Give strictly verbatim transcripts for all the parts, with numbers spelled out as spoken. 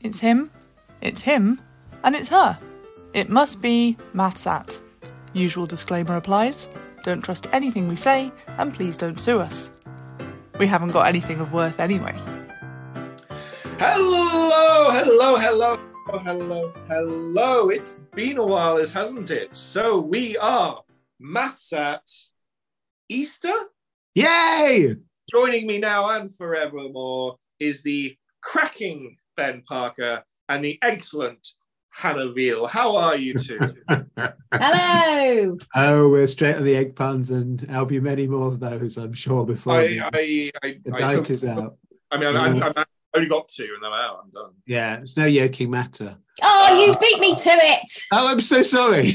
It's him, it's him, and it's her. It must be MathSat. Usual disclaimer applies. Don't trust anything we say, and please don't sue us. We haven't got anything of worth anyway. Hello, hello, hello, hello, hello. It's been a while, hasn't it? So we are MathSat Easter. Yay! Joining me now and forevermore is the cracking Ben Parker and the excellent Hannah Veal. How are you two? Hello. Oh, we're straight on the egg puns, and there'll be many more of those, I'm sure, before I, the, I, I, the I night took, is out. I mean, I'm, I'm, I'm only got two, and I'm out. I'm done. Yeah, it's no yoking matter. Oh, you Uh, beat me to it. Oh, I'm so sorry.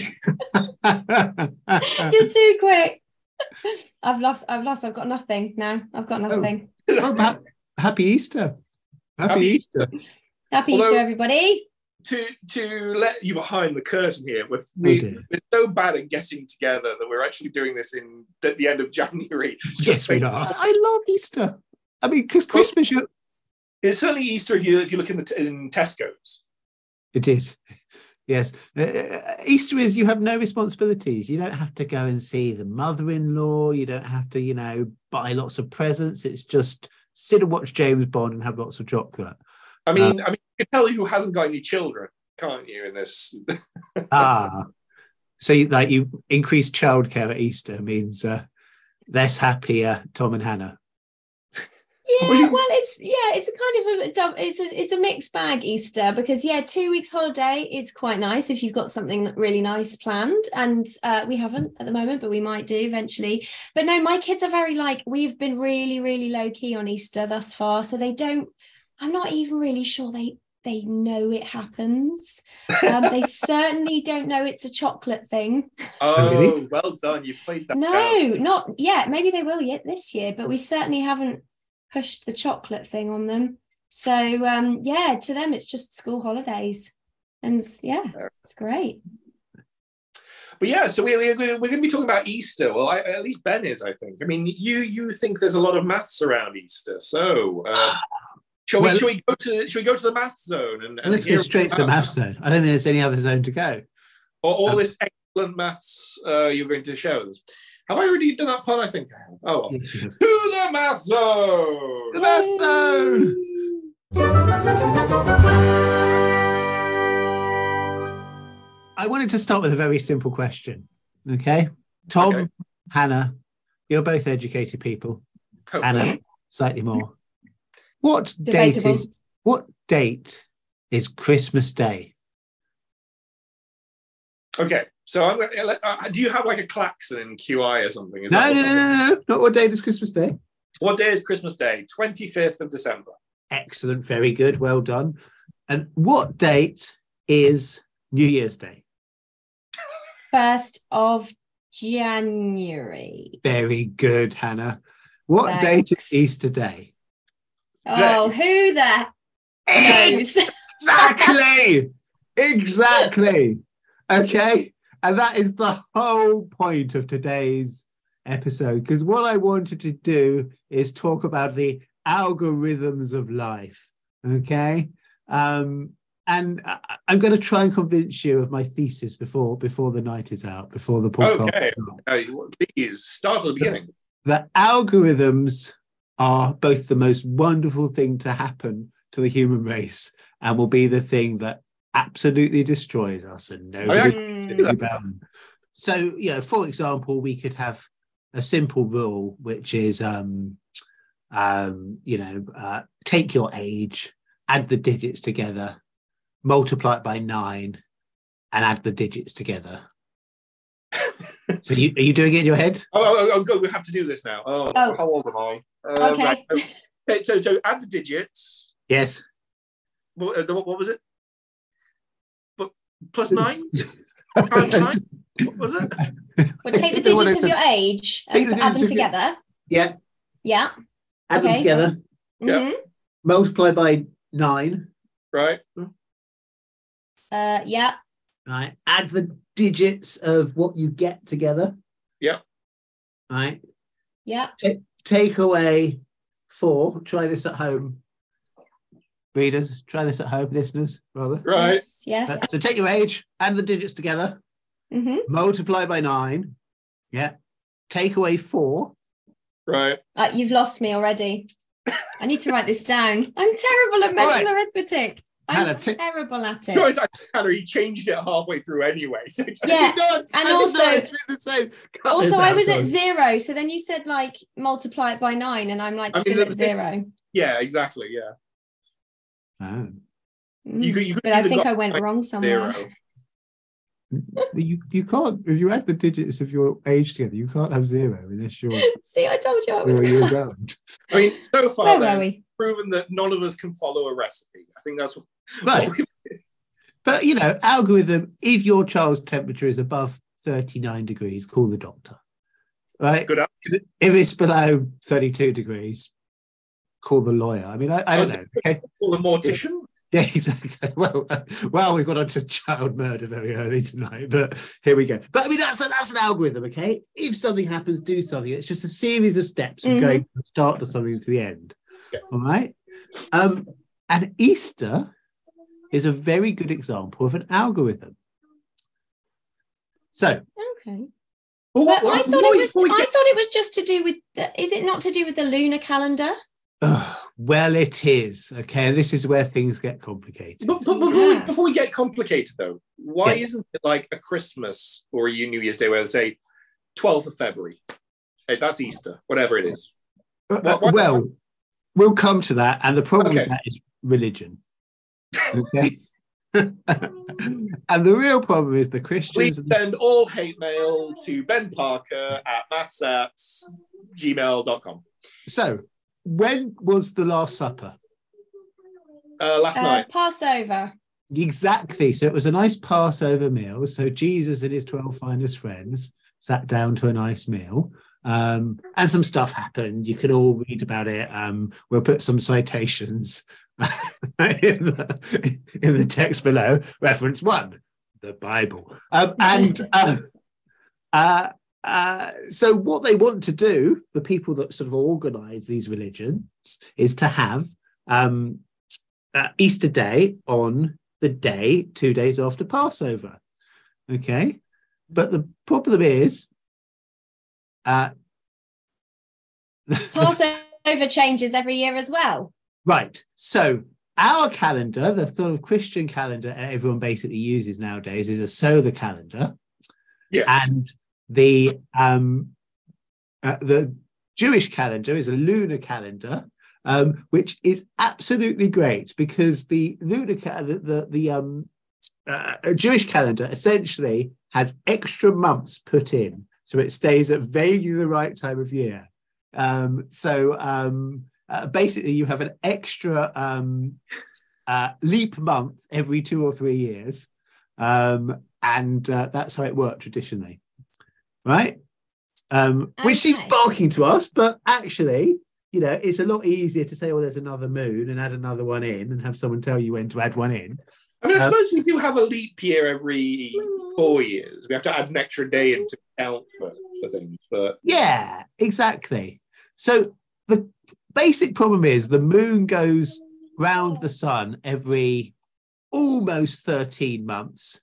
You're too quick. I've lost. I've lost. I've got nothing now. I've got nothing. Well, ha- happy Easter. Happy, Happy Easter. Happy Although- Easter, everybody. To to let you behind the curtain here, we're, Oh, we, dear. we're so bad at getting together that we're actually doing this in at the end of January. Yes, we are. I love Easter. I mean, because Christmas, you... It's certainly Easter if you, if you look in, the, in Tesco's. It is. Yes. Uh, Easter is you have no responsibilities. You don't have to go and see the mother-in-law. You don't have to, you know, buy lots of presents. It's just sit and watch James Bond and have lots of chocolate. I mean, Um, I mean, you can tell who hasn't got any children, can't you? In this, Ah. So you, like you increase childcare at Easter means uh, less happier Tom and Hannah. Yeah, What do you- well, it's yeah, it's a kind of a dou- it's a it's a mixed bag Easter because yeah, two weeks holiday is quite nice if you've got something really nice planned, and uh, we haven't at the moment, but we might do eventually. But no, my kids are very like we've been really really low key on Easter thus far, so they don't. I'm not even really sure they they know it happens. Um, they certainly don't know it's a chocolate thing. oh, really? well done, you played that. No, down. not yet. Maybe they will yet this year, but we certainly haven't pushed the chocolate thing on them. So um yeah, to them it's just school holidays, and yeah, it's great. But yeah, so we, we, we're going to be talking about Easter. Well, I, at least Ben is, I think. I mean, you you think there's a lot of maths around Easter, so uh, shall we Well- shall we go to shall we go to the math zone and, and Let's go hear straight to the about- math zone. I don't think there's any other zone to go. or all Um, this excellent maths uh, you're going to share with us. Have I already done that pun? I think I have. Oh well. Yes, you have. To the math zone. The math zone. I wanted to start with a very simple question. Okay, Tom, Okay. Hannah, you're both educated people. Oh, Hannah, slightly more. What date Debatable. is what date is Christmas Day? Okay, so I'm gonna, uh, do you have like a klaxon in Q I or something? Is No, that no, what's no, no, happening? no, not what date is Christmas Day. What day is Christmas Day? twenty-fifth of December. Excellent, very good, well done. And what date is New Year's Day? First of January. Very good, Hannah. What Thanks. date is Easter Day? Oh, who the knows? Exactly, exactly. Okay, and that is the whole point of today's episode, because what I wanted to do is talk about the algorithms of life. Okay, um, and I, I'm going to try and convince you of my thesis before before the night is out, before the podcast. Okay. is out. Uh, please start at the beginning. The algorithms are both the most wonderful thing to happen to the human race and will be the thing that absolutely destroys us and nobody I can Mm. do about them. So, you know, for example, we could have a simple rule, which is, um, um, you know, uh, take your age, add the digits together, multiply it by nine, and add the digits together. So, you, are you doing it in your head? Oh, oh, oh, go. We have to do this now. Oh, Oh. how old am I? Uh, Okay. right. Okay, so, so add the digits. Yes. What, uh, what was it? But plus nine times nine. What was it? Well, take the You know what digits I of your said? age Take and the add them digits of your- together. Yeah. Yeah. Add them Okay. together, Yeah. Mhm. multiply by nine, Right. Uh, yeah. right? Add the digits of what you get together. Yeah. Right. Yeah. Take away four. Try this at home. readers, try this at home, listeners, rather. Right. Yes. yes. Uh, so take your age, add the digits together, Mhm. multiply by nine. Yeah. Take away four. Right. Uh, you've lost me already. I need to write this down. I'm terrible at mental All arithmetic. I'm Hannah, t- terrible at it. Guys, I Hannah, he changed it halfway through anyway. So it- Yeah, I did not, and I did also- not, it's been the same. Cut this Also, I out, was at guys. zero, so then you said like multiply it by nine, and I'm like I mean, still the at thing- zero. yeah, exactly. Yeah. Oh. Mm. You could, you could But I either think got I went wrong somewhere. zero. You you can't, if you add the digits of your age together, you can't have zero unless you're See, I told you I was. zero years old. I mean, so far, Where then, were we? proven that none of us can follow a recipe. I think that's what. Right. what we- But, you know, algorithm, if your child's temperature is above thirty-nine degrees, call the doctor. Right? Good. If, it- if it's below thirty-two degrees, call the lawyer. I mean, I, I don't know. Okay? Call a mortician. Yeah, exactly. Well, uh, well, we got onto child murder very early tonight, but here we go. But I mean, that's a, that's an algorithm, okay? If something happens, do something. It's just a series of steps from Mhm. going from the start to something to the end. Yeah. All right. Um, and Easter is a very good example of an algorithm. So, Okay. Well, But what- I what- thought before it we- was. before we I get- thought it was just to do with. The, is it not to do with the lunar calendar? uh, well, it is okay. This is where things get complicated. But, but before, we, Yeah. before we get complicated, though, why Yeah. isn't it like a Christmas or a New Year's Day where they say twelfth of February? Hey, that's Easter, whatever it is. Uh, What- what- well, we'll come to that, and the problem with Okay. that is religion. Okay. And the real problem is the Christians. Please and the- send all hate mail to Ben Parker at maths at gmail dot com. So, when was the Last Supper? Uh, last Uh, night. Passover. Exactly. So it was a nice Passover meal. So Jesus and his twelve finest friends sat down to a nice meal. Um, and some stuff happened. You can all read about it. Um, we'll put some citations in, the, in the text below. Reference one, the Bible. Um, and uh, uh, uh, so what they want to do, the people that sort of organize these religions, is to have um, uh, Easter Day on the day, two days after Passover. Okay. But the problem is, uh, Passover changes every year as well. right. So our calendar, the sort of Christian calendar everyone basically uses nowadays, is a solar calendar. Yes. And the um, uh, the Jewish calendar is a lunar calendar, um, which is absolutely great because the lunar ca- the the, the um, uh, Jewish calendar essentially has extra months put in, so it stays at vaguely the right time of year. Um, so um, uh, basically, you have an extra um, uh, leap month every two or three years, um, and uh, that's how it worked traditionally. Right, um, which seems Okay. barking to us, but actually, you know, it's a lot easier to say, "Oh, there's another moon," and add another one in, and have someone tell you when to add one in. I mean, I uh, suppose we do have a leap year every four years. We have to add an extra day in to count for, for things. But Yeah, exactly. So the basic problem is the moon goes round the sun every almost thirteen months.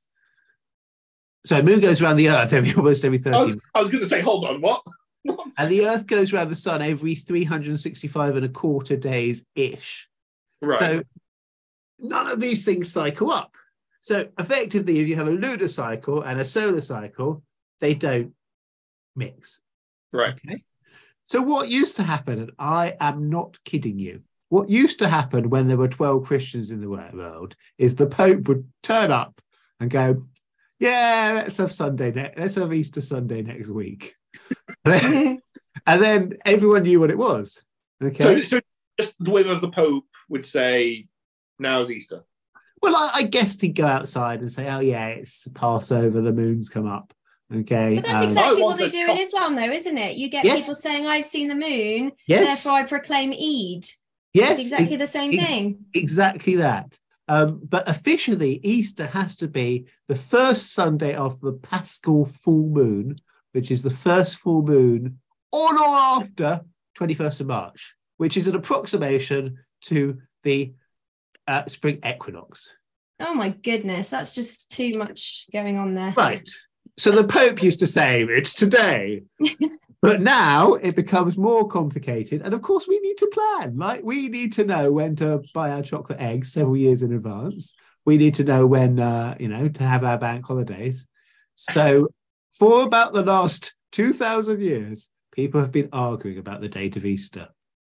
So the moon goes around the earth every almost every I thirteen, was, I was going to say, hold on, what? and the earth goes around the sun every three hundred sixty-five and a quarter days ish. Right. So none of these things cycle up. So effectively, if you have a lunar cycle and a solar cycle, they don't mix. right. Okay. So what used to happen, and I am not kidding you, what used to happen when there were twelve Christians in the world is the Pope would turn up and go, yeah, let's have Sunday, ne- let's have Easter Sunday next week. And then everyone knew what it was. Okay. So, so just the whim of the Pope would say, now's Easter. Well, I, I guess he'd go outside and say, oh, yeah, it's Passover, the moon's come up. Okay. But that's um, exactly I what want they a do chop- in Islam, though, isn't it? You get Yes. people saying, "I've seen the moon, yes. therefore I proclaim Eid." Yes. It's exactly it- the same ex- thing. Exactly that. Um, but officially, Easter has to be the first Sunday after the Paschal full moon, which is the first full moon on or after twenty-first of March, which is an approximation to the uh, spring equinox. Oh my goodness, that's just too much going on there. Right. So the Pope used to say it's today, but now it becomes more complicated. And of course, we need to plan. Like we need to know when to buy our chocolate eggs several years in advance. We need to know when, uh, you know, to have our bank holidays. So for about the last two thousand years, people have been arguing about the date of Easter.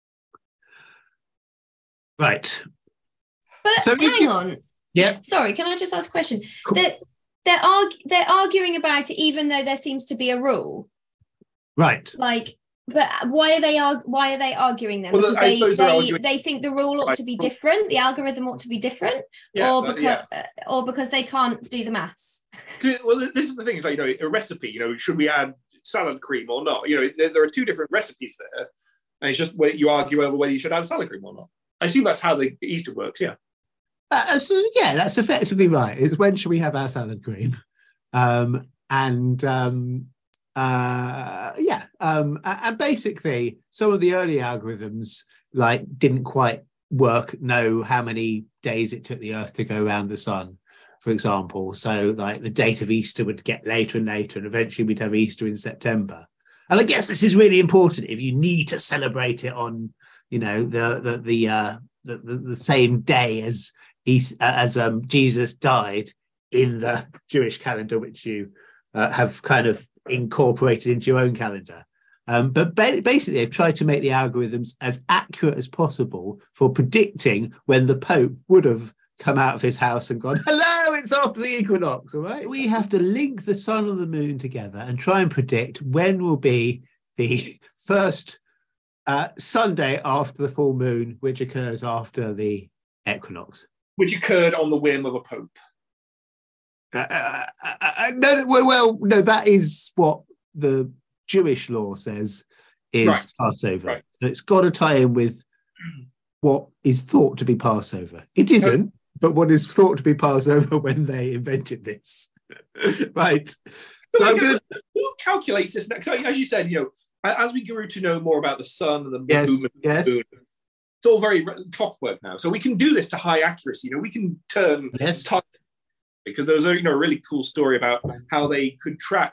Right. But So you hang can- on. Yeah. Sorry, can I just ask a question? Cool. That they're, arg- they're arguing about it, even though there seems to be a rule. Right. Like, but why are they arg- why are they arguing then? Well, Because I they suppose they're they, arguing- they think the rule ought to be different, the algorithm ought to be different, Yeah, or that- because yeah. uh, or because they can't do the maths. Do- Well, this is the thing. It's like, you know, a recipe, you know, should we add salad cream or not? You know, there, there are two different recipes there. And it's just where you argue over whether you should add salad cream or not. I assume that's how the Easter works, yeah. Uh, so yeah, that's effectively right. It's when should we have our salad cream? Um, and um, uh, yeah, um, a- and basically some of the early algorithms like didn't quite work, know how many days it took the Earth to go around the sun, for example. So like the date of Easter would get later and later, and eventually we'd have Easter in September. And I guess this is really important if you need to celebrate it on, you know, the the the uh, the, the, the same day as East, uh, as um, Jesus died in the Jewish calendar, which you uh, have kind of incorporated into your own calendar. Um, but ba- basically, they've tried to make the algorithms as accurate as possible for predicting when the Pope would have come out of his house and gone, hello, it's after the equinox, all right? We have to link the sun and the moon together and try and predict when will be the first uh, Sunday after the full moon, which occurs after the equinox. Which occurred on the whim of a pope. Uh, uh, uh, uh, no, well, well, no, that is what the Jewish law says is Right. Passover. Right. So it's got to tie in with what is thought to be Passover. It isn't, but what is thought to be Passover when they invented this. Right. So I'm going to. Who calculates this next? As you said, you know, as we grew to know more about the sun and the Yes, moon, yes. moon, it's all very clockwork now. So we can do this to high accuracy. You know, we can turn Yes. time, because there was a you know a really cool story about how they could track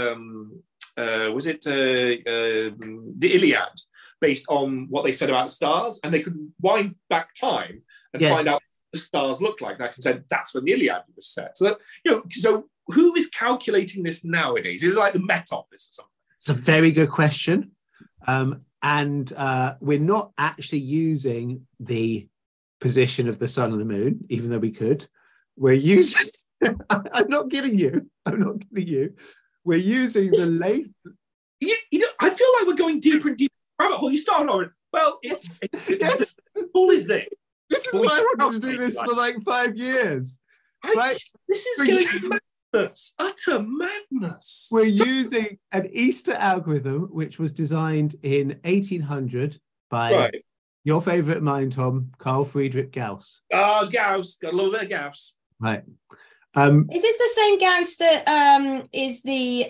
um, uh, was it uh, uh, the Iliad based on what they said about stars, and they could wind back time and Yes. find out what the stars look like. And I can say that's when the Iliad was set. So that, you know, so who is calculating this nowadays? Is it like the Met Office or something? It's a very good question. Um, and uh, we're not actually using the position of the sun and the moon, even though we could. We're using, I'm not kidding you. I'm not kidding you. We're using the late. You, you know, I feel like we're going deeper and deeper. Rabbit hole. You started on. Well, it's, it's, Yes. how cool is this? This is Well, we why I wanted to do calculate this it for like five years. I, Right. This is So going you- madness, utter madness. We're So- using an Easter algorithm, which was designed in eighteen hundred by right. your favourite mind, Tom, Carl Friedrich Gauss. Ah, Gauss. Got a little bit of Gauss. Right. Um, Is this the same Gauss that um, is the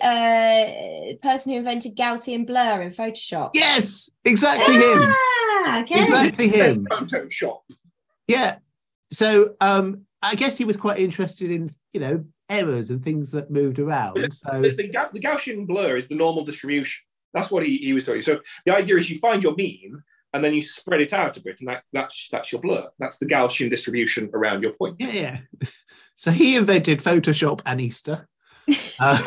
uh, person who invented Gaussian blur in Photoshop? yes, exactly him. Ah, okay. Exactly him. Photoshop. Yeah. So um, I guess he was quite interested in, you know, errors and things that moved around. So The, the, Ga- the Gaussian blur is the normal distribution. That's what he, he was talking. So the idea is you find your mean and then you spread it out a bit, and that, that's that's your blur. That's the Gaussian distribution around your point. yeah, yeah. So he invented Photoshop and Easter uh,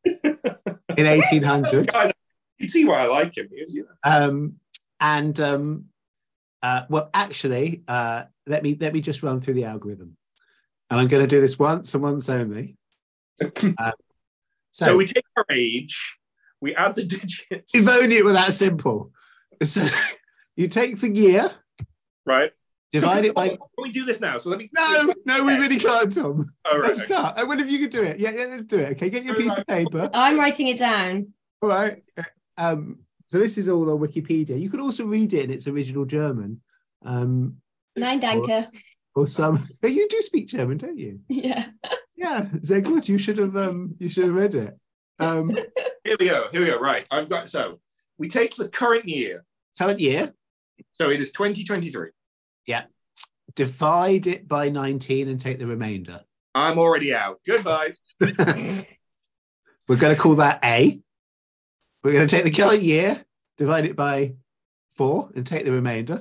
in eighteen hundred. I you can see why I like him. Is, you know. Um, and um, uh, well, actually, uh, let me let me just run through the algorithm, and I'm going to do this once and once only. Uh, so, so, we take our age, we add the digits. if only it were that simple. So you take the year, Right. divide so, it by. Can we do this now? So let me. No, no, we really can't, Tom. All right. Let's start. I wonder if you could do it. Yeah, yeah, let's do it. Okay, get your piece of paper. I'm writing it down. All right. Um, so this is all on Wikipedia. You could also read it in its original German. Um, Nein, danke. or some. You do speak German, don't you? Yeah. Yeah, sehr gut. You should have. Um, you should have read it. Um, Here we go. Here we go. Right. I've got. So we take the current year. current year. So it is twenty twenty-three. Yeah. divide it by nineteen and take the remainder. I'm already out. Goodbye. We're going to call that A. We're going to take the current year, divide it by four and take the remainder.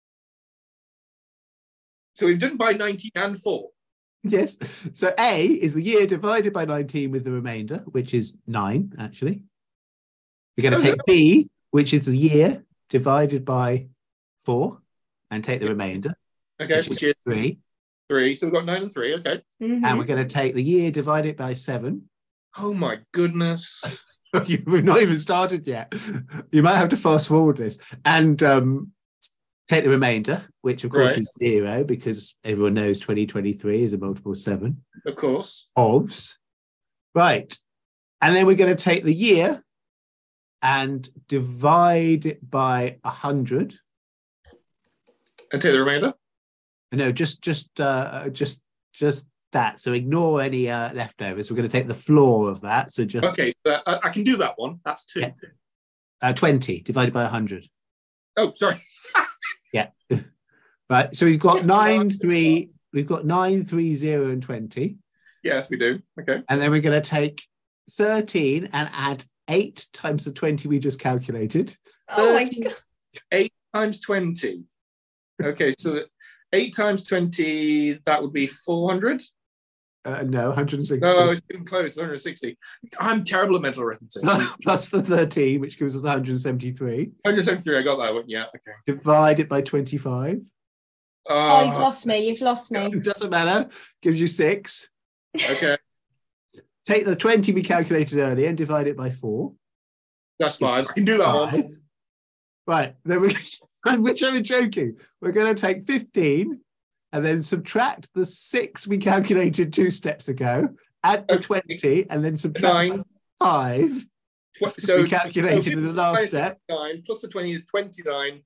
So we've done by nineteen and four. Yes. So A is the year divided by nineteen with the remainder, which is nine, actually. We're going to take B, which is the year divided by four and take the remainder. Okay, which, which is, is three. Three. So we've got nine and three. Okay. Mm-hmm. And we're going to take the year divided by seven. Oh my goodness. We've not even started yet. You might have to fast forward this. And um, take the remainder, which of course right. is zero, because everyone knows twenty twenty-three is a multiple of seven. Of course. Ofs. Right. And then we're going to take the year and divide it by one hundred. And take the remainder? No, just just uh, just just that. So ignore any uh, leftovers. We're going to take the floor of that. So just okay. Uh, I can do that one. That's two. Yeah. Uh, twenty divided by one hundred. Oh, sorry. Yeah. Right. So we've got nine, three. We've got nine, three, zero, and twenty. Yes, we do. Okay. And then we're going to take thirteen and add eight times the twenty we just calculated. Oh my God. Eight times twenty. Okay, so eight times twenty, that would be four hundred? Uh, no, one hundred sixty. No, it's getting close, one hundred sixty. I'm terrible at mental arithmetic. Plus the thirteen, which gives us one hundred seventy-three. one hundred seventy-three, I got that one, yeah, okay. Divide it by twenty-five. Uh, oh, you've lost me, you've lost me. It doesn't matter, gives you six. Okay. Take the twenty we calculated earlier and divide it by four. That's fine, I can do that five. one. Right, then we... Which I'm joking. We're going to take fifteen and then subtract the six we calculated two steps ago, add the okay. twenty, and then subtract nine. five Tw- so we calculated so in the last step. Nine plus the twenty is twenty-nine.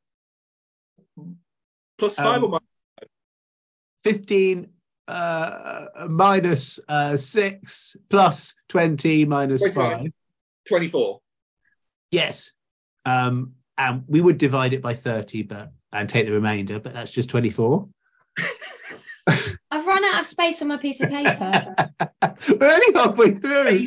Plus five um, or minus five? fifteen uh, minus uh, six plus twenty minus five. twenty-four. Yes. Um, And we would divide it by thirty, but and take the remainder, but that's just twenty-four. I've run out of space on my piece of paper. We're only halfway through.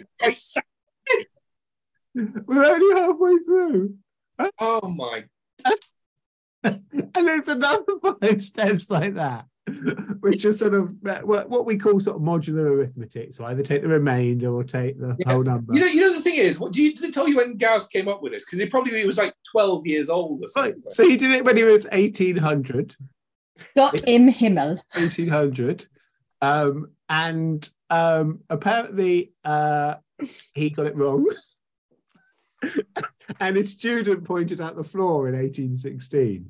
We're only halfway through. Oh my. And there's another five steps like that, which are sort of what we call sort of modular arithmetic. So either take the remainder or take the yeah. whole number. You know, you know the thing is, what, do you, does it tell you when Gauss came up with this? Because he probably he was like twelve years old or something. Right. So he did it when he was eighteen hundred. Gott im Himmel. eighteen hundred. Um, and um, apparently uh, he got it wrong. And his student pointed out the flaw in eighteen sixteen.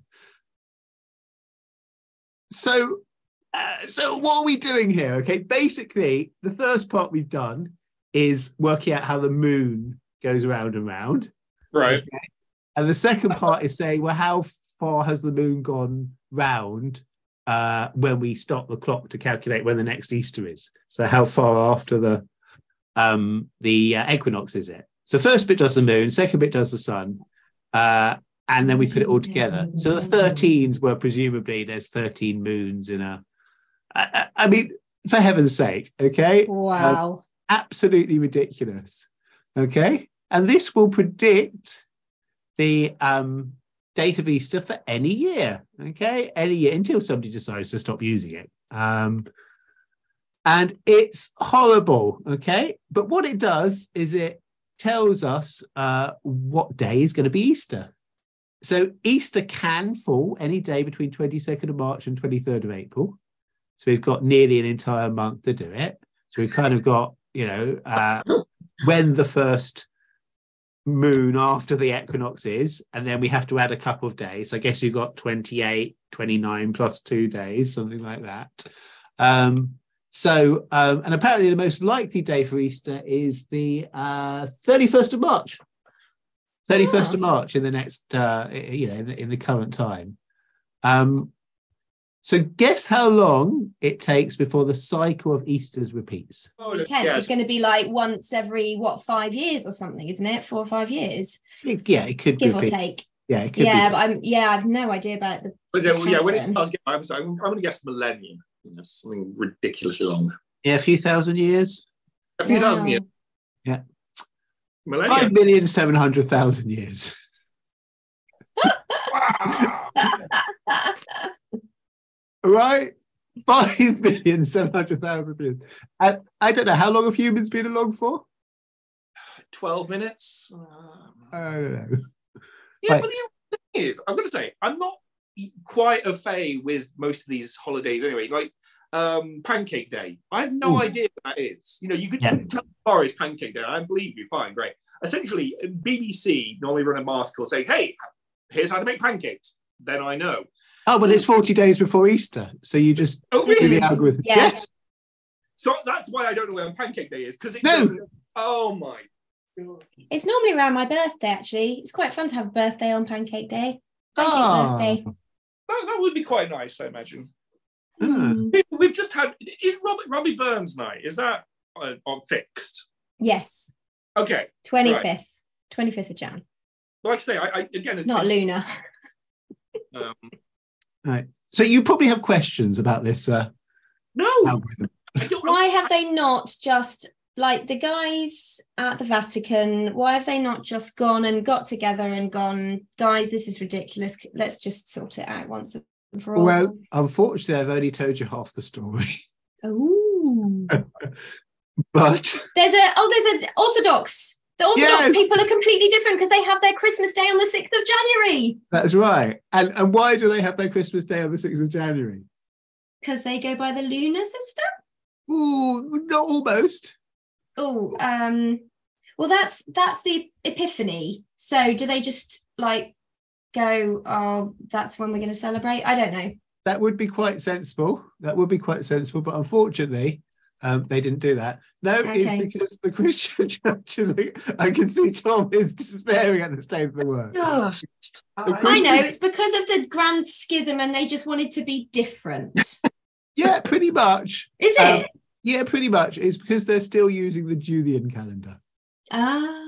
So, uh, so what are we doing here? Okay, basically, the first part we've done is working out how the moon goes around and round. Right. Okay? And the second part is saying, well, how far has the moon gone round uh, when we stop the clock to calculate when the next Easter is? So how far after the um, the uh, equinox is it? So first bit does the moon, second bit does the sun, uh, and then we put it all together. So the thirteens were presumably there's thirteen moons in a. I, I mean, for heaven's sake, okay? Wow. Uh, absolutely ridiculous, okay? And this will predict the um, date of Easter for any year, okay? Any year until somebody decides to stop using it. Um, and it's horrible, okay? But what it does is it tells us uh, what day is going to be Easter. So Easter can fall any day between twenty-second of March and twenty-third of April. So we've got nearly an entire month to do it. So we've kind of got, you know, uh, when the first moon after the equinox is, and then we have to add a couple of days. I guess you've got twenty-eight, twenty-nine plus two days, something like that. Um, So, um, and apparently the most likely day for Easter is the uh, thirty-first of March. thirty-first oh. of March in the next, uh, you know, in the, in the current time. Um, so guess how long it takes before the cycle of Easters repeats? Oh, Kent, yeah. It's going to be like once every, what, five years or something, isn't it? Four or five years? It, yeah, it could Give repeat. or take. Yeah, it could Yeah, be. but I'm yeah, I've no idea about the. But yeah, well, yeah when it Pattern. does get, I'm, sorry, I'm, I'm going to guess millennium. You know, something ridiculously long. Yeah, a few thousand years. A few thousand years. Yeah. Millennium. Five million seven hundred thousand years. Wow. Right? Five million seven hundred thousand years. And I don't know, how long have humans been along for? twelve minutes. I don't know. Yeah, Right. but the thing is, I'm going to say, I'm not quite a fay with most of these holidays anyway. Like um, Pancake Day. I have no Ooh. idea what that is. You know, you could Yeah. tell tomorrow is Pancake Day. I believe you. Fine, great. Essentially, B B C normally run a article saying, hey, here's how to make pancakes. Then I know. Oh, well, it's forty days before Easter. So you just Oh, do really? the algorithm. Yeah. Yes. So that's why I don't know when Pancake Day is, because it No. doesn't. Oh my God. It's normally around my birthday, actually. It's quite fun to have a birthday on Pancake Day. Pancake Ah. birthday. That, that would be quite nice, I imagine. Ah. Mm. We- We've just had. Is Robbie, Robbie Burns night? Is that uh, on fixed? Yes, Okay. twenty-fifth. twenty-fifth of Jan. Like I say, I, I again, It's not lunar. Um, Right. So you probably have questions about this uh, no, algorithm. I don't. Why have they not just, like the guys at the Vatican, why have they not just gone and got together and gone, guys, this is ridiculous. Let's just sort it out once and for all. Well, unfortunately, I've only told you half the story. Ooh. But There's a, oh, there's an Orthodox. The Orthodox Yes. people are completely different because they have their Christmas Day on the sixth of January. that's right. And and why do they have their Christmas Day on the sixth of January? Because they go by the lunar system. Ooh, not almost. Oh, um, well, that's that's the Epiphany. So do they just like go, oh, that's when we're going to celebrate? I don't know. That would be quite sensible. That would be quite sensible. But unfortunately, um, they didn't do that. No, it's Okay. because the Christian churches, I can see Tom is despairing at the state of the word. Just, The I Christian- know, it's because of the grand schism and they just wanted to be different. Yeah, pretty much. Is Um, it? Yeah, pretty much. It's because they're still using the Julian calendar. Ah.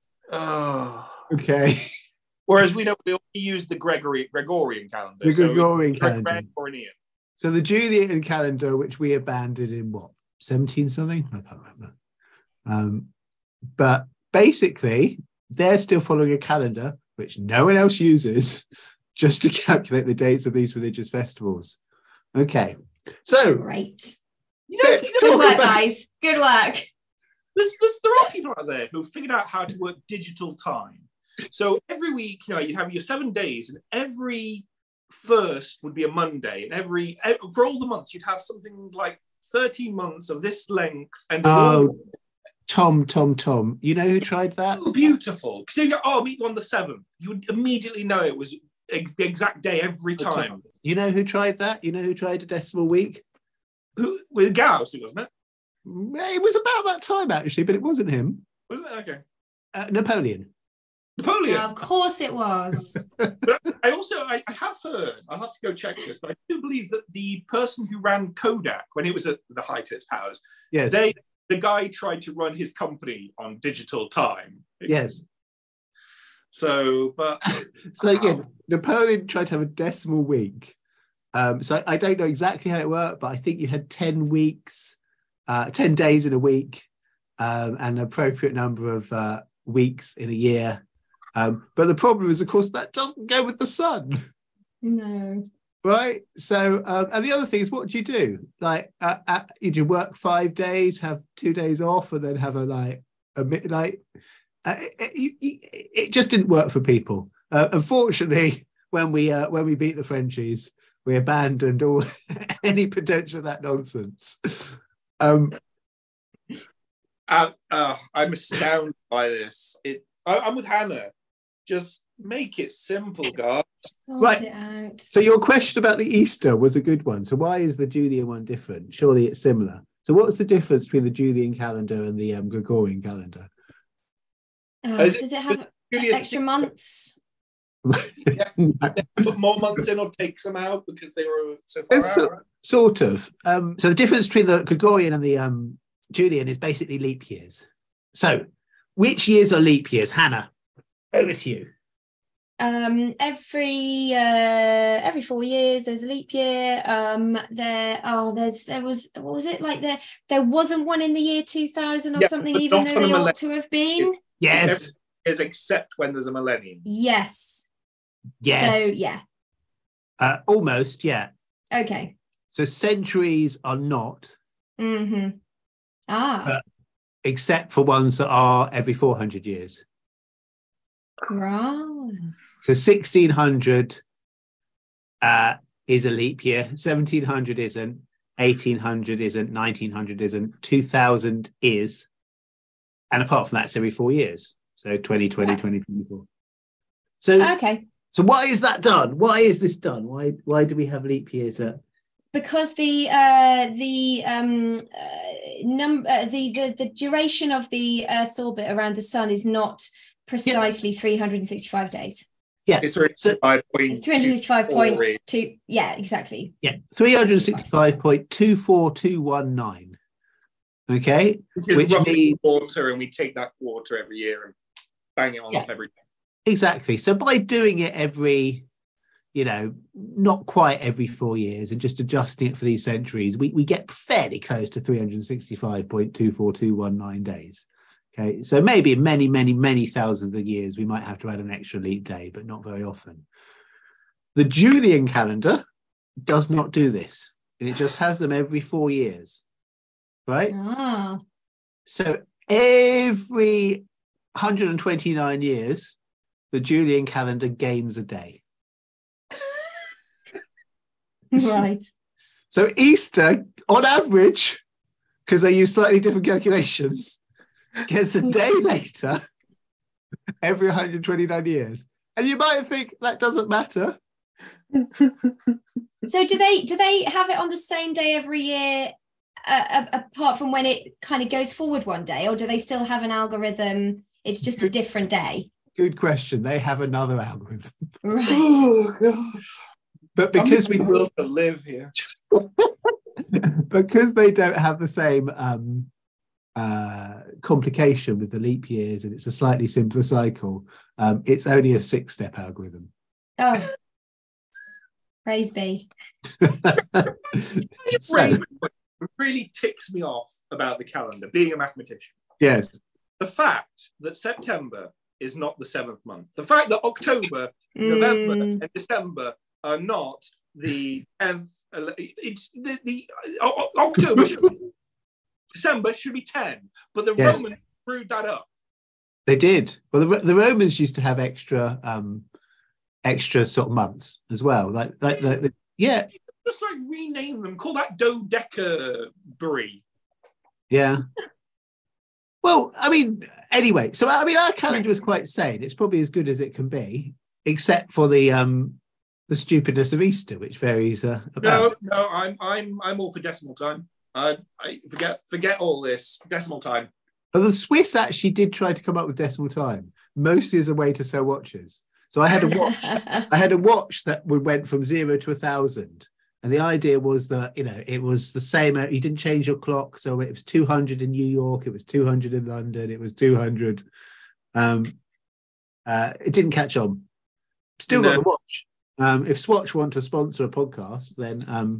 oh. Okay. Whereas we know we only use the Gregory Gregorian calendar. The so Gregorian it's calendar. Gregorian. So the Julian calendar, which we abandoned in what, seventeen something? I can't remember. Um, but basically, they're still following a calendar which no one else uses just to calculate the dates of these religious festivals. Okay. So Great. You know, Let's you Good know talk work, about- guys. Good work. there's, there's, there are people out there who figured out how to work digital time. So every week, you know, you'd have your seven days, and every first would be a Monday, and every e- for all the months you'd have something like thirteen months of this length, and they're all Oh, Tom, Tom, Tom, you know who tried that? so beautiful. Because you go, oh, meet you on the seventh, you would immediately know it was ex- the exact day every time. You know who tried that? You know who tried a decimal week? Who with Gauss, wasn't it? It was about that time, actually, but it wasn't him. Wasn't it? Okay. Uh, Napoleon. Napoleon. Yeah, of course it was. But I also I, I have heard, I'll have to go check this, but I do believe that the person who ran Kodak when it was at the height of its powers, Yes. they the guy tried to run his company on digital time. Yes. So, but So again, Napoleon tried to have a decimal week. Um, so I don't know exactly how it worked, but I think you had ten weeks, uh, ten days in a week, um, and an appropriate number of uh, weeks in a year. Um, but the problem is, of course, that doesn't go with the sun, No. right? So, um, and the other thing is, what do you do? Like, uh, uh, you work five days, have two days off, and then have a like a bit like. Uh, it, it, it just didn't work for people. Uh, unfortunately, when we uh, when we beat the Frenchies, we abandoned all any potential of that nonsense. Um, uh, uh, I'm astounded by this. It, I, I'm with Hannah. Just make it simple, guys. Sort Right. it out. so your question about the Easter was a good one. So why is the Julian one different? Surely it's similar. So what's the difference between the Julian calendar and the um, Gregorian calendar? Oh, Uh, does it have Julius extra months? put more months in or take some out because they were so far It's out. so- right? Sort of. Um, so the difference between the Gregorian and the um, Julian is basically leap years. So which years are leap years? Hannah, over to you. Um, every uh, every four years there's a leap year. Um, there oh there's there was what was it like there there wasn't one in the year two thousand or Yeah, something, but even not though on a they millennium. ought to have been. Yes. Is except when there's a millennium. Yes. Yes. So yeah. Uh, almost, yeah. Okay. So centuries are not, Mm-hmm. Ah. Uh, except for ones that are every four hundred years. Right. So sixteen hundred uh, is a leap year, seventeen hundred isn't, eighteen hundred isn't, nineteen hundred isn't, two thousand is. And apart from that, it's every four years. So twenty twenty, Okay. twenty twenty-four. So, Okay. so why is that done? Why is this done? Why why do we have leap years? At... Because the uh, the um uh, num- uh, the, the the duration of the Earth's orbit around the sun is not precisely three hundred sixty-five days. Yeah, It's three hundred sixty-five point It's three hundred sixty-five point two. Yeah, exactly. yeah, three hundred sixty-five point two four two one nine. Okay, which is which roughly means a quarter, and we take that quarter every year and bang it on Yeah. off every day. exactly. So by doing it every, you know, not quite every four years and just adjusting it for these centuries, we, we get fairly close to three hundred sixty-five point two four two one nine days. Okay, so maybe in many, many, many thousands of years, we might have to add an extra leap day, but not very often. The Julian calendar does not do this. It just has them every four years, right? Ah. So every one hundred twenty-nine years, the Julian calendar gains a day. Right. So Easter, on average, because they use slightly different calculations, gets a day later every one hundred twenty-nine years. And you might think that doesn't matter. So do they do they have it on the same day every year, uh, apart from when it kind of goes forward one day, or do they still have an algorithm? It's just a different day. Good question. They have another algorithm. Right. Oh gosh! But because we will to live here. because they don't have the same um, uh, complication with the leap years, and it's a slightly simpler cycle, um, it's only a six-step algorithm. Oh. Praise be. So, What really ticks me off about the calendar, being a mathematician, yes, the fact that September is not the seventh month, the fact that October, November, Mm. and December are not the tenth. It's the, the uh, October, should be, December should be ten, but the Yes. Romans screwed that up. they did. Well, the, the Romans used to have extra, um, extra sort of months as well. Like, like the, the, yeah, Just like rename them, call that dodecabury. yeah. Well, I mean, anyway, so I mean, our calendar is quite sane. It's probably as good as it can be, except for the um, the stupidness of Easter, which varies uh, about. No, no, I'm I'm I'm all for decimal time. I, I forget forget all this decimal time. But the Swiss actually did try to come up with decimal time, mostly as a way to sell watches. So I had a watch. I had a watch that went from zero to a thousand, and the idea was that, you know, it was the same. You didn't change your clock, so it was two hundred in New York, it was two hundred in London, it was two hundred. Um, uh, it didn't catch on. Still No. got the watch. Um, if Swatch want to sponsor a podcast, then um,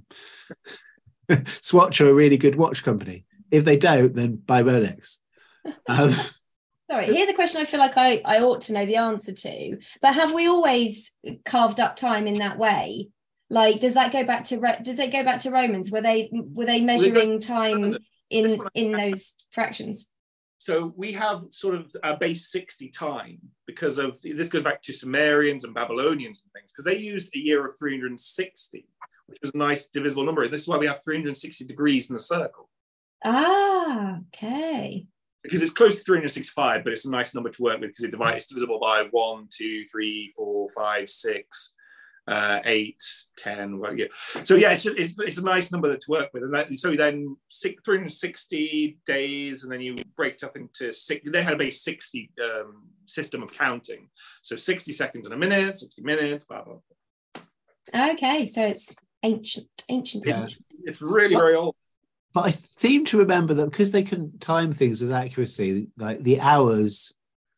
Swatch are a really good watch company. If they don't, then buy Rolex. Um, Sorry, here's a question I feel like I, I ought to know the answer to. But have we always carved up time in that way? Like, does that go back to Ro- does it go back to Romans? Were they were they measuring time in in those fractions? So we have sort of a base sixty time because of this goes back to Sumerians and Babylonians and things, because they used a year of three hundred sixty, which was a nice divisible number. And this is why we have three hundred sixty degrees in the circle, Ah, okay. because it's close to three hundred sixty-five, but it's a nice number to work with because it divides, it's divisible by one, two, three, four, five, six, uh, eight, ten. Well, yeah. So yeah, it's, it's it's a nice number to work with, and that, so then six, three hundred sixty days, and then you break it up into six. They had a base sixty um, system of counting, so sixty seconds in a minute, sixty minutes, blah blah. blah. Okay, so it's ancient, ancient, Yeah. ancient. It's really very old. But I seem to remember that because they couldn't time things with accuracy, like the hours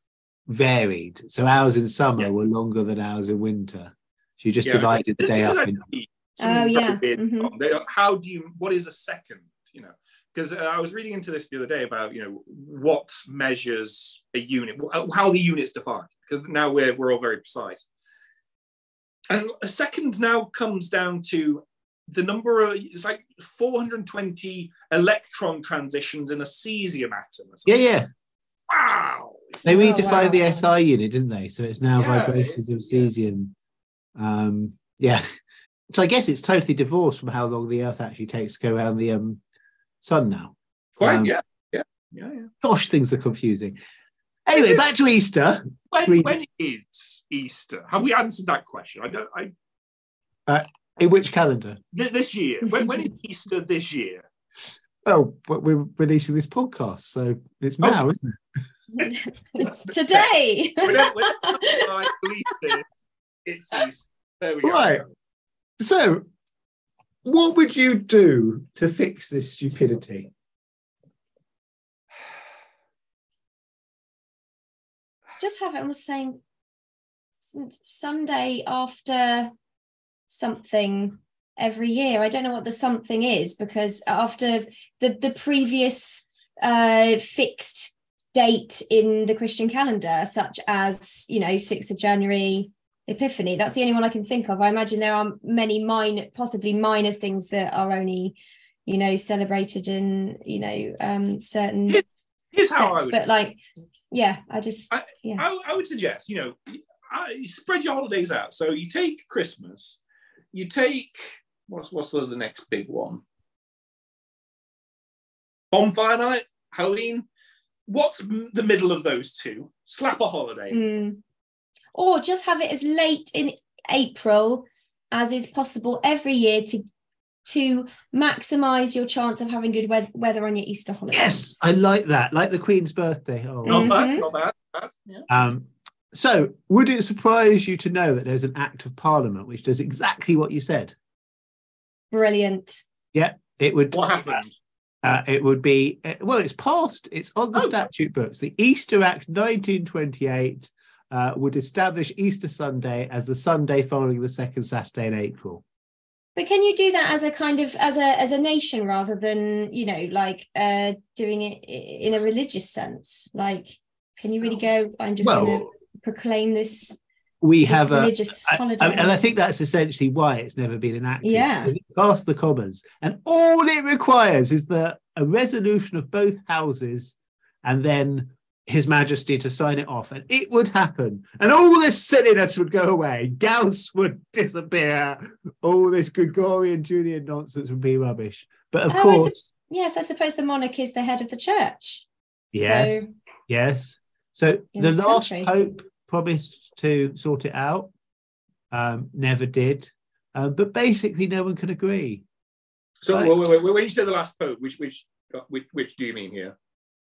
varied. So hours in summer Yeah. were longer than hours in winter. So you just Yeah, divided the day there's up in. actually Oh, some very yeah. weird Mhm. on. They- How do you? What is a second? You know, because uh, I was reading into this the other day about you know what measures a unit, wh- how the unit's defined. Because now we're we're all very precise. And a second now comes down to the number of, it's like four hundred twenty electron transitions in a cesium atom. Or Yeah, something. yeah. Wow. They Oh, redefined wow. the S I unit, didn't they? So it's now Yeah, vibrations of yeah. cesium. Um, yeah. So I guess it's totally divorced from how long the Earth actually takes to go around the um, sun now. Quite, Um, yeah. Yeah, yeah, yeah. Gosh, things are confusing. Anyway, back to Easter. When, Three- when is Easter? Have we answered that question? I don't. I In which calendar? th- this year. When, when is Easter this year? Oh, but we're releasing this podcast, so it's Oh. now, isn't it? It's today. Whenever, whenever I release this, it's Easter. There we go. Right. So, what would you do to fix this stupidity? Just have it on the same s- Sunday after something every year. I don't know what the something is, because after the the previous uh fixed date in the Christian calendar, such as, you know, sixth of January, Epiphany, that's the only one I can think of. I imagine there are many minor, possibly minor things that are only, you know, celebrated in, you know, um certain Here's how I sects, would. but like, yeah, I just I, yeah. I, I would suggest, you know, I, spread your holidays out. So you take Christmas, you take what's what's the, the next big one? Bonfire night, Halloween. What's m- the middle of those two? Slap a holiday. Mm. Or just have it as late in April as is possible every year to to maximize your chance of having good weather, weather on your Easter holiday. Yes, I like that. Like the Queen's birthday. Oh. Not bad, Mhm. not bad. bad, Yeah. Um, so, would it surprise you to know that there's an Act of Parliament which does exactly what you said? Brilliant. It would. What happened? Uh, it would be uh, well. It's passed. It's on the Oh. statute books. The Easter Act, nineteen twenty-eight, uh, would establish Easter Sunday as the Sunday following the second Saturday in April. But can you do that as a kind of as a as a nation rather than, you know, like uh doing it i- in a religious sense? Like, can you really go, I'm just going to Well, proclaim this, we this have a. religious I- holiday? I- and I think that's essentially why it's never been enacted. Yeah. Because it passed the Commons, and all it requires is that a resolution of both houses, and then His Majesty to sign it off, and it would happen, and all this silliness would go away. Gauss would disappear. All this Gregorian Julian nonsense would be rubbish. But of Oh, I course, Yes, I suppose the monarch is the head of the church. yes, So, yes. So in the this last country. pope promised to sort it out, um, never did. Um, but basically, no one can agree. So Right. wait, wait, wait, when you say the last pope, which which which, which do you mean here?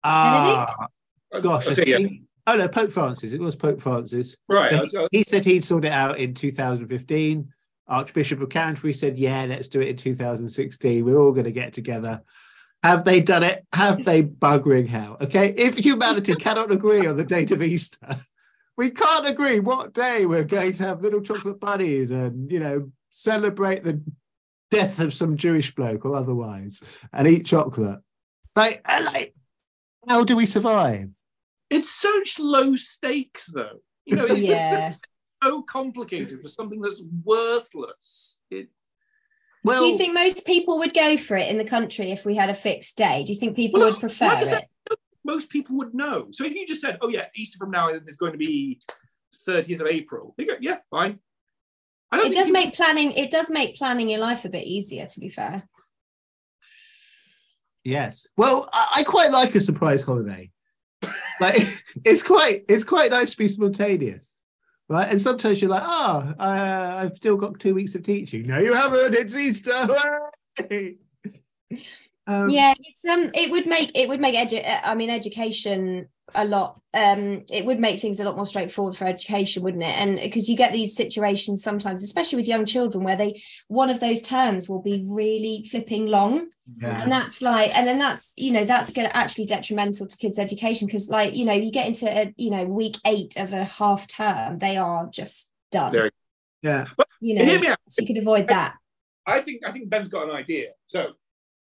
Ah, Uh, gosh, I so, yeah. think- oh no, Pope Francis. It was Pope Francis. Right. So I was- I was- he said he'd sort it out in two thousand fifteen. Archbishop of Canterbury said, yeah, let's do it in two thousand sixteen. We're all going to get together. Have they done it? Have they buggering hell? Okay, if humanity cannot agree on the date of Easter, we can't agree what day we're going to have little chocolate bunnies and, you know, celebrate the death of some Jewish bloke or otherwise and eat chocolate. Like, like how do we survive? It's such low stakes, though. You know, it's yeah. so complicated for something that's worthless. It, Well, Do you think most people would go for it in the country if we had a fixed day? Do you think people Well, would prefer like I it? said, most people would know. So if you just said, "Oh yeah, Easter from now is going to be thirtieth of April," they go, "Yeah, fine." I don't It think does you- make planning. It does make planning your life a bit easier. To be fair. yes. Well, I, I quite like a surprise holiday. Like, it's quite, it's quite nice to be spontaneous, right? And sometimes you're like, oh, uh, I've still got two weeks of teaching. No, you haven't. It's Easter. Hooray! um, Yeah, it's um, it would make it would make edu- I mean, education a lot. Um, it would make things a lot more straightforward for education, wouldn't it? And because you get these situations sometimes, especially with young children, where they one of those terms will be really flipping long. Yeah. And that's like, and then that's, you know, that's going to actually detrimental to kids' education, because like, you know, you get into a, you know, week eight of a half term, they are just done. There. Yeah. You know, Hear me out. so you could avoid that. I think I think Ben's got an idea. So,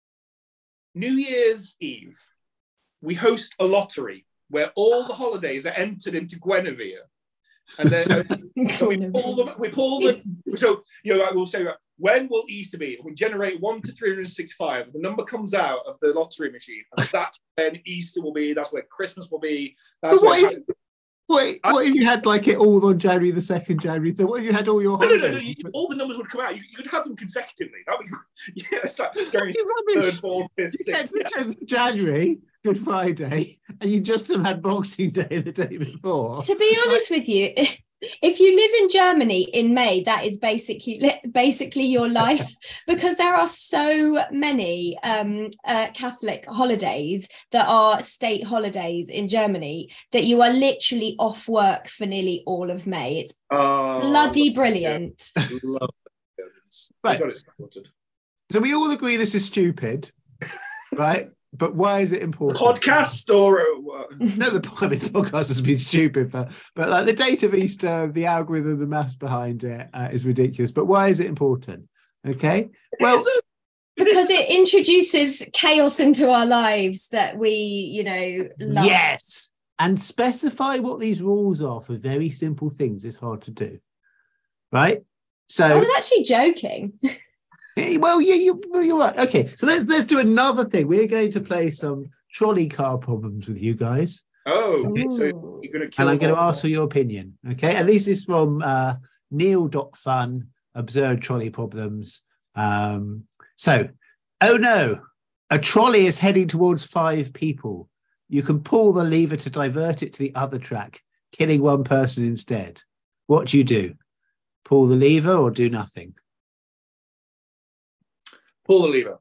New Year's Eve, we host a lottery where all the holidays are entered into Guinevere, and then uh, and we pull them. We pull the. So you know, like we'll say, when will Easter be? We generate one to three hundred sixty-five. The number comes out of the lottery machine, and that's when Easter will be. That's where Christmas will be. That's But what where. if, what, what if you had like it all on January the second, January third? What if you had all your No, no, holidays? no, no. You, all the numbers would come out. You, you could have them consecutively. That would be. Yeah, it's like January You third, rubbish. fourth, fifth, You get sixth. the Yeah. tenth of January, Good Friday, and you just have had Boxing Day the day before. To be honest with you, if you live in Germany in May, that is basically basically your life, because there are so many um, uh, Catholic holidays that are state holidays in Germany that you are literally off work for nearly all of May. It's Oh, bloody brilliant. love it. Right. I got it sorted. So we all agree this is stupid, right? But why is it important? Podcast or uh, No, the, I mean, the podcast has been stupid, but, but like the date of Easter, the algorithm, the maths behind it uh, is ridiculous. But why is it important? Okay. Well, Because it introduces chaos into our lives that we, you know, love. yes. And specify what these rules are for very simple things is hard to do. Right? I So, was actually joking. well, yeah, you, well, you're right. Okay. So let's let's do another thing. We're going to play some trolley car problems with you guys. oh, Ooh. so you're going to kill And I'm going to all- ask for your opinion. Okay. And this is from uh, Neil.fun, Absurd Trolley Problems. Um, so, oh no, a trolley is heading towards five people. You can pull the lever to divert it to the other track, killing one person instead. What do you do? Pull the lever or do nothing? pull the lever.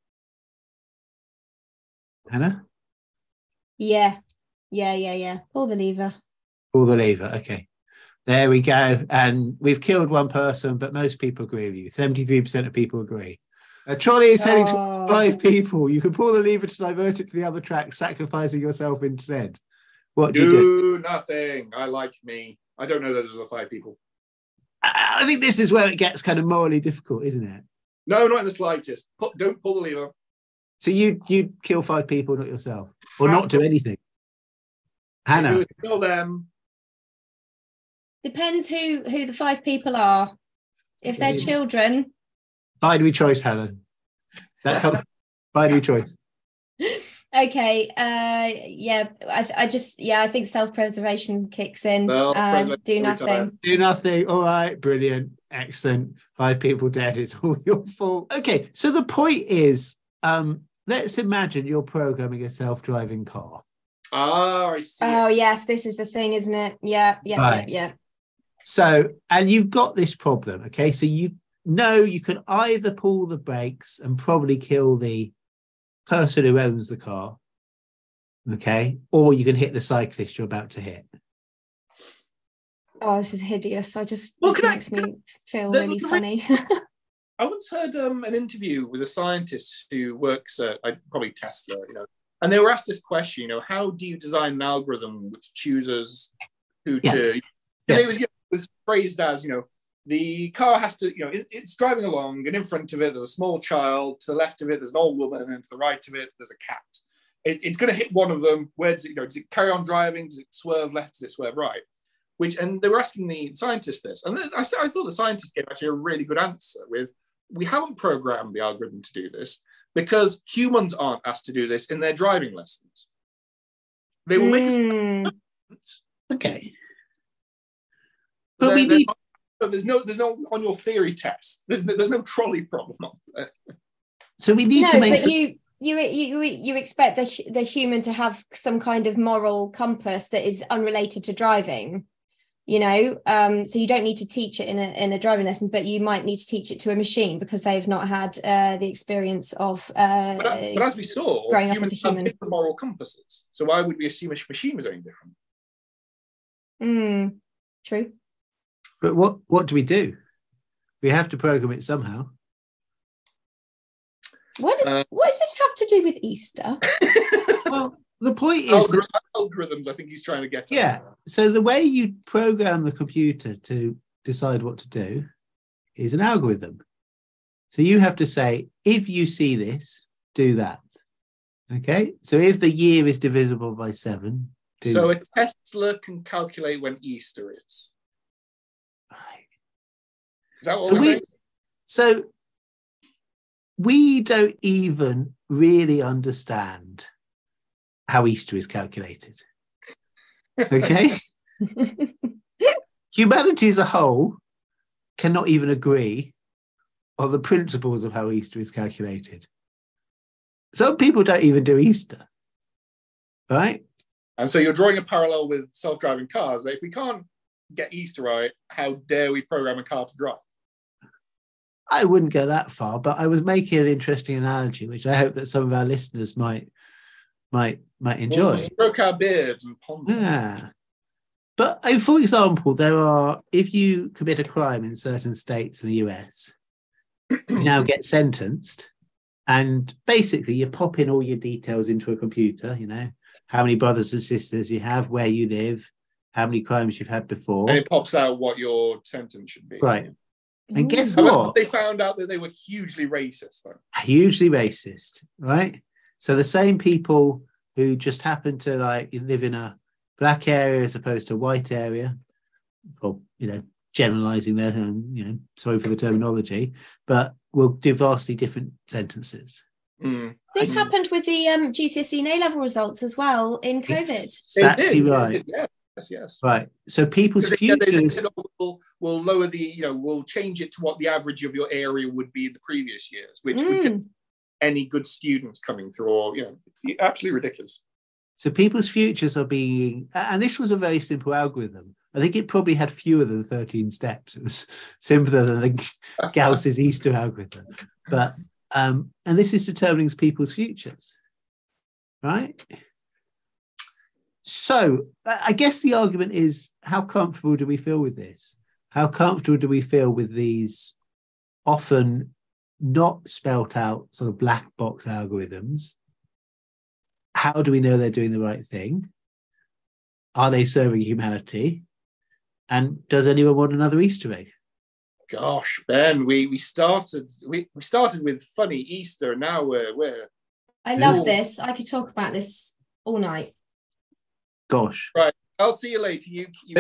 Hannah? Yeah. Yeah, yeah, yeah. Pull the lever. Pull the lever. Okay. There we go. And we've killed one person, but most people agree with you. seventy-three percent of people agree. A trolley is heading to Oh. five people. You can pull the lever to divert it to the other track, sacrificing yourself instead. What do Do, you do? nothing. I like me. I don't know those are the five people. I I think this is where it gets kind of morally difficult, isn't it? No, not in the slightest. Pu- don't pull the lever. So you you kill five people, not yourself, or not do anything. Hannah, You kill them. Depends who who the five people are. If they're Okay. children, binary choice, Hannah. That comes, binary choice. okay. Uh, yeah. I, th- I just yeah. I think self-preservation kicks in. Uh, Self-preservation do every nothing. time. Do nothing. All right, brilliant, excellent. Five people dead. It's all your fault. Okay, so the point is, um, let's imagine you're programming a self-driving car. Ah, I see. Oh yes, this is the thing, isn't it? Yeah, yeah, Right. yeah, yeah. So, and you've got this problem, okay? So you know you can either pull the brakes and probably kill the person who owns the car, okay? Or you can hit the cyclist you're about to hit. Oh, this is hideous. I just Well, this can I- makes me feel the- really the- funny. I once heard um, an interview with a scientist who works at uh, probably Tesla, you know, and they were asked this question, you know, how do you design an algorithm which chooses who Yeah. to? Yeah. It was, you know, it was phrased as, you know, the car has to, you know, it, it's driving along, and in front of it there's a small child, to the left of it there's an old woman, and to the right of it there's a cat. It, it's going to hit one of them. Where does it go? Does it carry on driving? Does it swerve left? Does it swerve right? Which, and they were asking the scientist this, and I, I thought the scientist gave actually a really good answer with, we haven't programmed the algorithm to do this because humans aren't asked to do this in their driving lessons. They will make us. Mm. Okay. But we they're- need... they're not- there's no, there's no on your theory test. There's no, there's no trolley problem. on there. So we need No, to make... but you you you you expect the hu- the human to have some kind of moral compass that is unrelated to driving. you know, um, so you don't need to teach it in a in a driving lesson, but you might need to teach it to a machine because they've not had uh, the experience of. Uh, but, but as we saw, growing up humans as a human. have different moral compasses. So why would we assume a machine was any different? Mm, true. But what what do we do? We have to program it somehow. What does Uh, what does this have to do with Easter? Well, the point is, Algor- that, algorithms. I think he's trying to get. At. yeah. So the way you program the computer to decide what to do is an algorithm. So you have to say, if you see this, do that. Okay. So if the year is divisible by seven, do So that. if Tesla can calculate when Easter is, Right. is that what So we're we, saying? so we don't even really understand how Easter is calculated. Okay? Humanity as a whole cannot even agree on the principles of how Easter is calculated. Some people don't even do Easter. Right? And so you're drawing a parallel with self-driving cars. That if we can't get Easter right, how dare we program a car to drive? I wouldn't go that far, but I was making an interesting analogy, which I hope that some of our listeners might might might enjoy. We'll stroke our beards and ponder. Yeah. But uh, for example, there are, if you commit a crime in certain states in the U S, you now get sentenced, and basically you pop in all your details into a computer, you know, how many brothers and sisters you have, where you live, how many crimes you've had before. And it pops out what your sentence should be. Right. And guess However, what? they found out that they were hugely racist, though. Hugely racist, right? So the same people who just happen to like live in a black area as opposed to a white area, or, you know, generalizing there, and, you know, sorry for the terminology, but will do vastly different sentences. Mm. This Mm. happened with the um, G C S E and A-level results as well in COVID. Exactly They did, right. they did, yeah. Yes, yes. Right. So people's Because they said they- they futures. said, "Oh, we'll, we'll lower the, you know, we'll change it to what the average of your area would be in the previous years, which would get Mm. any good students coming through, or, you know, it's absolutely ridiculous. So people's futures are being, and this was a very simple algorithm. I think it probably had fewer than thirteen steps. It was simpler than the Gauss's Easter algorithm. But um, and this is determining people's futures, right? So I guess the argument is, how comfortable do we feel with this? How comfortable do we feel with these often not spelt out sort of black box algorithms? How do we know they're doing the right thing? Are they serving humanity? And does anyone want another Easter egg? Gosh, Ben, we we started we, we started with funny Easter, and now we're we're I love Ooh. this. I could talk about this all night. Gosh. I'll see you later. You, you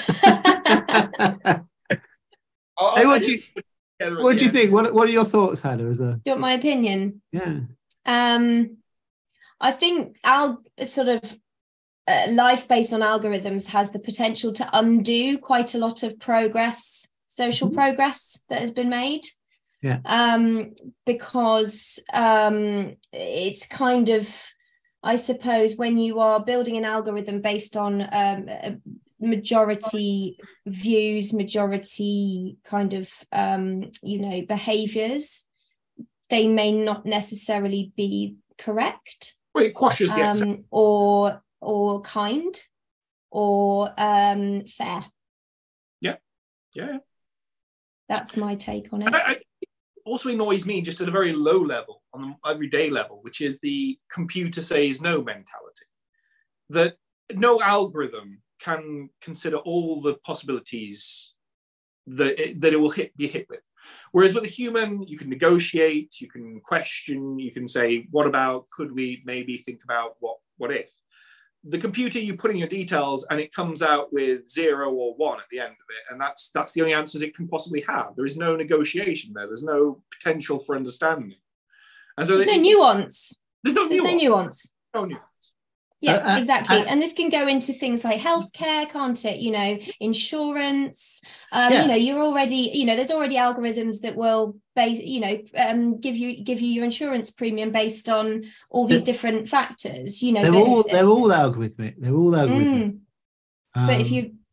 Hey, I'll, what do you I'll- what do you yeah. think? What what are your thoughts, Hannah? As a Do you want my opinion? yeah, Um, I think al- sort of uh, life based on algorithms has the potential to undo quite a lot of progress, social Mhm. progress that has been made. Yeah. Um, because um, it's kind of, I suppose, when you are building an algorithm based on um, a majority views, majority kind of, um, you know, behaviors, they may not necessarily be correct. Well, it quashes the accept- um, or or kind or um, fair. Yeah. Yeah. That's my take on it. And I, I, it also annoys me just at a very low level, on the everyday level, which is the computer says no mentality. That no algorithm can consider all the possibilities that it, that it will hit, be hit with. Whereas with a human, you can negotiate, you can question, you can say, what about, could we maybe think about what, what if? The computer, you put in your details and it comes out with zero or one at the end of it. And that's that's the only answers it can possibly have. There is no negotiation there. There's no potential for understanding. And so There's no it- nuance. There's no There's nuance. no nuance. No nuance. Yeah, Uh, uh, exactly. uh, and this can go into things like healthcare, can't it? You know, insurance. Um, Yeah. You know, you're already, you know, there's already algorithms that will base, you know, um, give you give you your insurance premium based on all these They're- different factors. You know, they're but all if- they're all algorithmic. They're all algorithmic. Mm, but if Um, you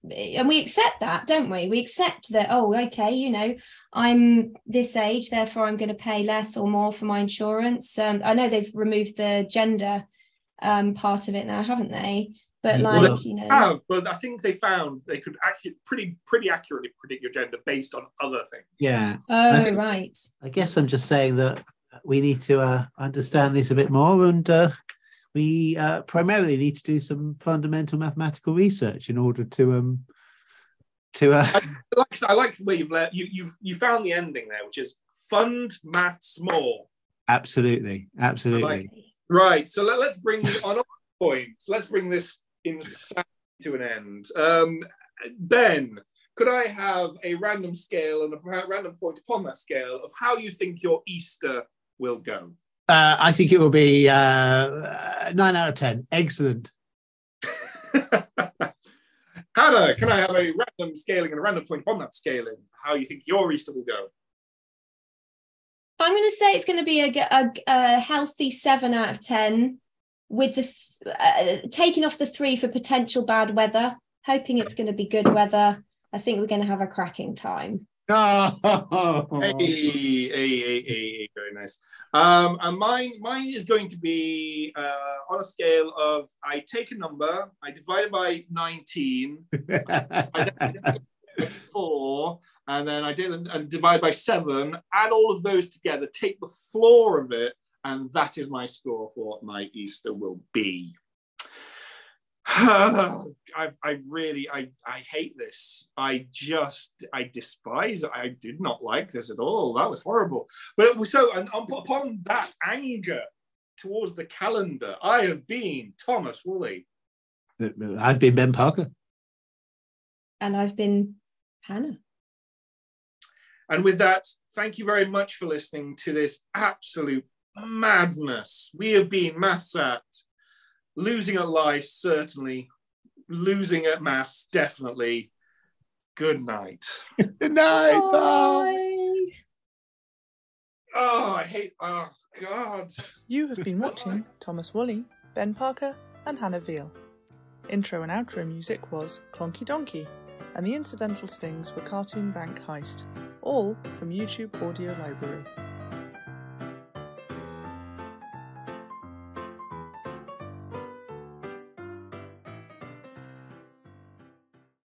and we accept that, don't we? We accept that, oh, okay, you know, I'm this age, therefore I'm going to pay less or more for my insurance. Um, I know they've removed the gender um, part of it now, haven't they? But like, Well, you know, Have, but I think they found they could actually pretty pretty accurately predict your gender based on other things. Yeah. oh, I think- right. I guess I'm just saying that we need to uh, understand this a bit more, and uh, we uh, primarily need to do some fundamental mathematical research in order to um to uh, I like I like the way you've let you you you found the ending there, which is fund maths more. absolutely, absolutely. I like- Right. So let, let's bring on our points. Let's bring this insanity to an end. Um, Ben, could I have a random scale and a random point upon that scale of how you think your Easter will go? Uh, I think it will be uh, nine out of ten. Excellent. Hannah, can I have a random scaling and a random point upon that scaling? How you think your Easter will go? I'm going to say it's going to be a, a, a healthy seven out of ten, with the th- uh, taking off the three for potential bad weather, hoping it's going to be good weather. I think we're going to have a cracking time. Oh. Hey, hey, hey, hey, hey, very nice. Um, and mine, mine is going to be uh, on a scale of I take a number, I divide it by nineteen, I then by four, and then I did and divide by seven, add all of those together, take the floor of it, and that is my score for what my Easter will be. I've, I really, I, I hate this. I just, I despise it. I did not like this at all. That was horrible. But it was so, and upon that anger towards the calendar, I have been Thomas Woolley. I've been Ben Parker. And I've been Hannah. And with that, thank you very much for listening to this absolute madness. We have been MathSat. Losing at life, certainly. Losing at maths, definitely. Good night. Good night. Bye. Bye. Oh, I hate. Oh, God. You have been watching Thomas Woolley, Ben Parker, and Hannah Veal. Intro and outro music was Clonky Donkey, and the incidental stings were Cartoon Bank Heist, all from YouTube Audio Library.